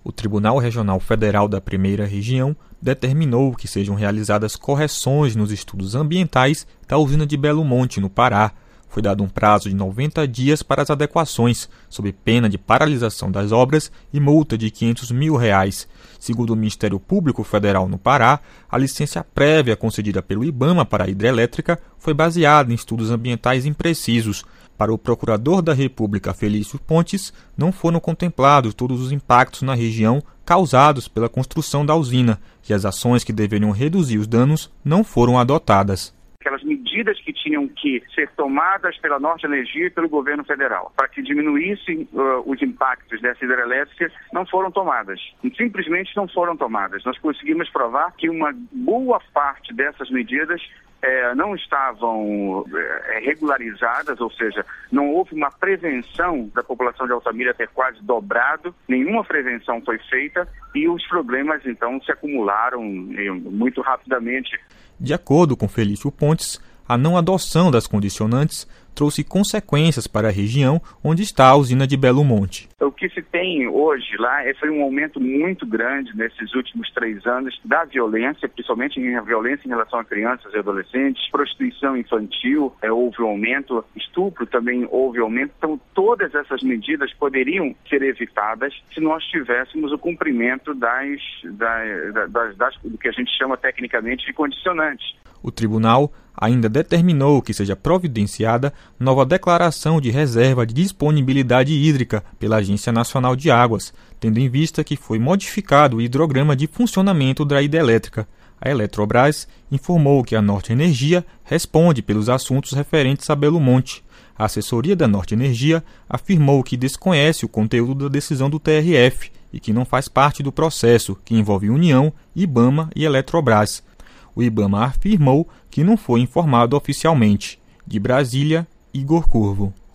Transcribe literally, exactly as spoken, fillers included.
O Tribunal Regional Federal da Primeira Região determinou que sejam realizadas correções nos estudos ambientais da usina de Belo Monte, no Pará. Foi dado um prazo de noventa dias para as adequações, sob pena de paralisação das obras e multa de quinhentos mil reais. Segundo o Ministério Público Federal no Pará, a licença prévia concedida pelo IBAMA para a hidrelétrica foi baseada em estudos ambientais imprecisos. Para o procurador da República, Felício Pontes, não foram contemplados todos os impactos na região causados pela construção da usina, e as ações que deveriam reduzir os danos não foram adotadas. Aquelas medidas que tinham que ser tomadas pela Norte Energia e pelo governo federal para que diminuíssem uh, os impactos dessa hidrelétrica não foram tomadas. Simplesmente não foram tomadas. Nós conseguimos provar que uma boa parte dessas medidas eh, não estavam eh, regularizadas, ou seja, não houve uma prevenção da população de Altamira ter quase dobrado, nenhuma prevenção foi feita e os problemas então se acumularam eh, muito rapidamente. De acordo com Felício Pontes, a não adoção das condicionantes trouxe consequências para a região onde está a usina de Belo Monte. O que se tem hoje lá foi um aumento muito grande nesses últimos três anos da violência, principalmente em violência em relação a crianças e adolescentes, prostituição infantil, é, houve um aumento, estupro também houve aumento. Então todas essas medidas poderiam ser evitadas se nós tivéssemos o cumprimento das, das, das, das do que a gente chama tecnicamente de condicionantes. O tribunal ainda determinou que seja providenciada nova declaração de reserva de disponibilidade hídrica pela Agência Nacional de Águas, tendo em vista que foi modificado o hidrograma de funcionamento da hidrelétrica. A Eletrobras informou que a Norte Energia responde pelos assuntos referentes a Belo Monte. A assessoria da Norte Energia afirmou que desconhece o conteúdo da decisão do T R F e que não faz parte do processo, que envolve União, IBAMA e Eletrobras. O IBAMA afirmou que não foi informado oficialmente. De Brasília, Igor Curvo.